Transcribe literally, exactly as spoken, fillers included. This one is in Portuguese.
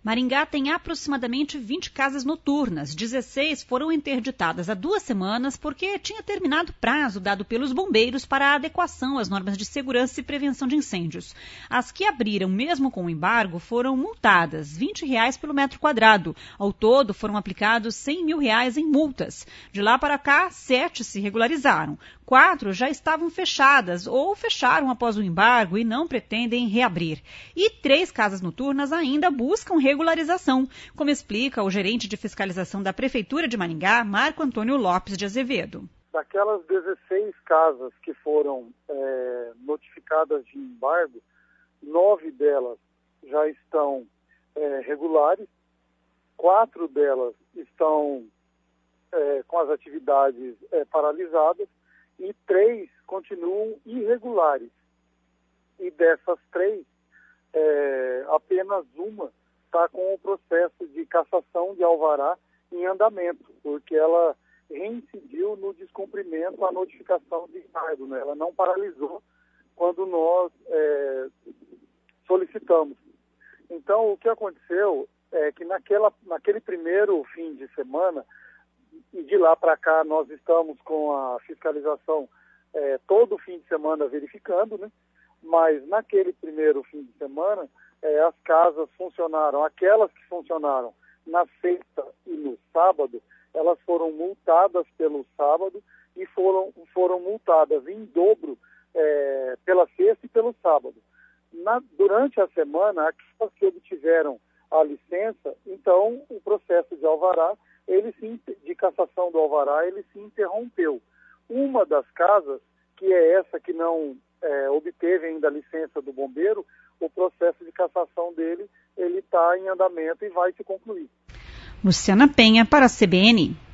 Maringá tem aproximadamente vinte casas noturnas. dezesseis foram interditadas há duas semanas porque tinha terminado o prazo dado pelos bombeiros para a adequação às normas de segurança e prevenção de incêndios. As que abriram mesmo com o embargo foram multadas, vinte reais pelo metro quadrado. Ao todo, foram aplicados cem mil reais em multas. De lá para cá, sete se regularizaram. Quatro já estavam fechadas ou fecharam após o embargo e não pretendem reabrir. E três casas noturnas ainda buscam regularização, como explica o gerente de fiscalização da Prefeitura de Maringá, Marco Antônio Lopes de Azevedo. Daquelas dezesseis casas que foram é, notificadas de embargo, nove delas já estão é, regulares, quatro delas estão é, com as atividades é, paralisadas e três continuam irregulares. E dessas três, é, apenas uma está com o processo de cassação de alvará em andamento, porque ela reincidiu no descumprimento à notificação de embargo, né? Ela não paralisou quando nós é, solicitamos. Então, o que aconteceu é que naquela, naquele primeiro fim de semana, e de lá para cá nós estamos com a fiscalização é, todo fim de semana verificando, né? Mas naquele primeiro fim de semana, é, as casas funcionaram, aquelas que funcionaram na sexta e no sábado, elas foram multadas pelo sábado e foram, foram multadas em dobro é, pela sexta e pelo sábado. Na, durante a semana, aquelas que obtiveram a licença, então o processo de alvará, ele se, de cassação do alvará, ele se interrompeu. Uma das casas, que é essa que não é, obteve ainda a licença do bombeiro, o processo de cassação dele, ele está em andamento e vai se concluir. Luciana Penha para a C B N.